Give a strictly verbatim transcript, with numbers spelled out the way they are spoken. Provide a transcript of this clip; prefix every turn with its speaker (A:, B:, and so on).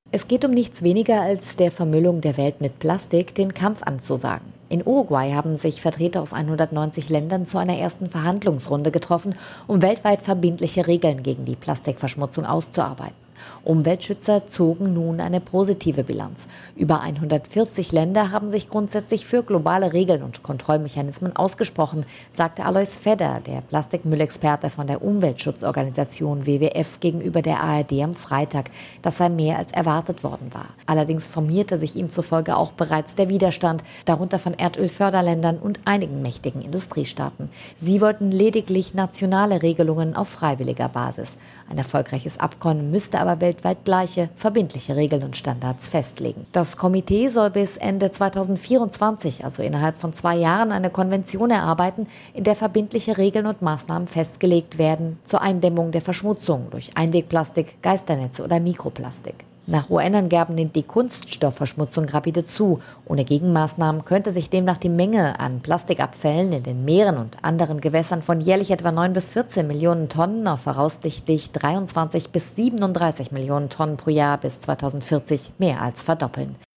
A: Es geht um nichts weniger als der Vermüllung der Welt mit Plastik den Kampf anzusagen. In Uruguay haben sich Vertreter aus hundertneunzig Ländern zu einer ersten Verhandlungsrunde getroffen, um weltweit verbindliche Regeln gegen die Plastikverschmutzung auszuarbeiten. Umweltschützer zogen nun eine positive Bilanz. Über hundertvierzig Länder haben sich grundsätzlich für globale Regeln und Kontrollmechanismen ausgesprochen, sagte Alois Fedder, der Plastikmüllexperte von der Umweltschutzorganisation W W F, gegenüber der A R D am Freitag. Das sei mehr als erwartet worden war. Allerdings formierte sich ihm zufolge auch bereits der Widerstand, darunter von Erdölförderländern und einigen mächtigen Industriestaaten. Sie wollten lediglich nationale Regelungen auf freiwilliger Basis. Ein erfolgreiches Abkommen müsste aber weltweit gleiche, verbindliche Regeln und Standards festlegen. Das Komitee soll bis Ende zweitausendvierundzwanzig, also innerhalb von zwei Jahren, eine Konvention erarbeiten, in der verbindliche Regeln und Maßnahmen festgelegt werden zur Eindämmung der Verschmutzung durch Einwegplastik, Geisternetze oder Mikroplastik. Nach U N-Angaben nimmt die Kunststoffverschmutzung rapide zu. Ohne Gegenmaßnahmen könnte sich demnach die Menge an Plastikabfällen in den Meeren und anderen Gewässern von jährlich etwa neun bis vierzehn Millionen Tonnen auf voraussichtlich dreiundzwanzig bis siebenunddreißig Millionen Tonnen pro Jahr bis zweitausendvierzig mehr als verdoppeln.